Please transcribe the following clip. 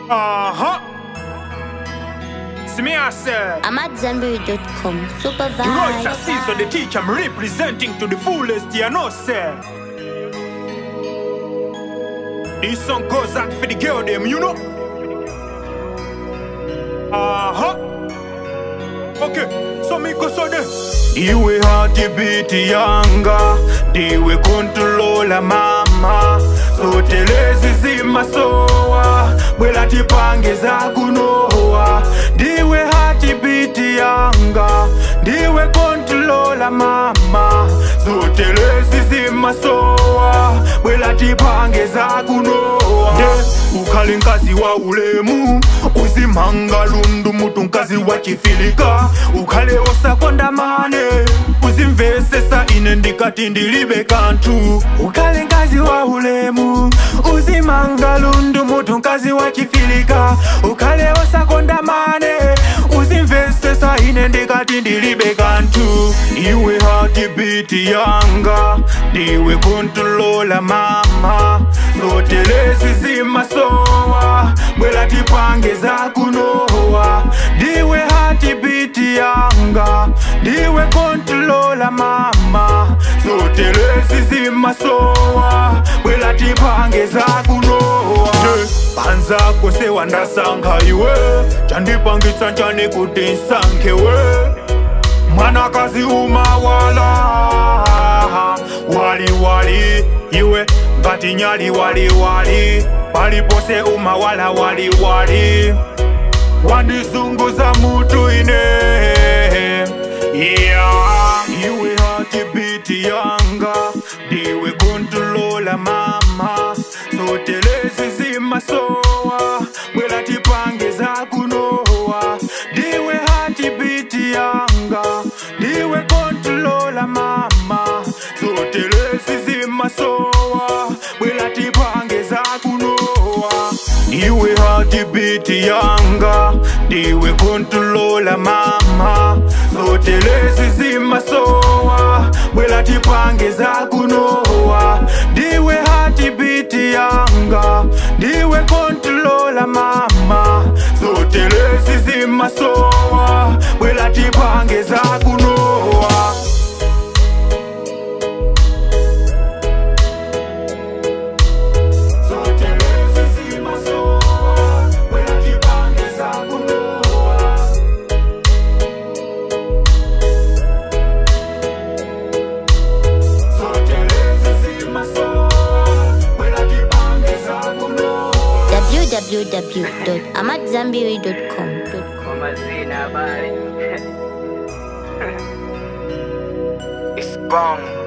See me, I say. I'm at Zenberry.com. Supervise. The rights are seized, so the teacher I'm representing to the fullest, you know, sir. This song goes out for the girl, them, you know. Okay, so me go so there. Iwe hati biti yanga, diwe controla mama. So telezi zima soa, bwela tipange za kunoa. Diwe hati biti yanga, diwe controla mama. So telezi zima soa, bwela tipange za kunoa. Ukhale nkazi wa ulemu, uzimanga lundu mutu nkazi wa chifilika. Ukhale osakonda mane, uzimvesesa ine ndikati ndilibe kantu. Ukhale nkazi wa ulemu, uzimanga lundu mutu nkazi wa chifilika. Ukhale osakonda mane, uzimvesesa ine ndikati ndilibe kantu. Iwe hati biti yanga, diwe controla mama. So telezi zima soa, bwela tipange za kunoa. Diwe hati biti yanga, diwe controla mama. So telezi zima soa, bwela tipange za kunoa. Panza kose wandasanga iwe, chandipangisa chane kutinsanke we. Mwana kazi umawala, wali wali iwe ngati nyali wali wali. Palipose umawala wali wali. Wandizunguza mutu ine, yeah. Iwe hati biti yanga, diwe controla mama. So telezi zima soa, bwela tipange za kunoa. Diwe hati biti yanga, diwe controla mama. So telezi zima soa, bwela tipange za kunoa. Diwe hati biti yanga, diwe controla mama. So telezi zima soa, bwela tipange za kunoa. Diwe hati biti yanga, diwe controla mama. So telezi zima soa, bwela tipange za kunoa. www.amatzambiri.com. It's bomb.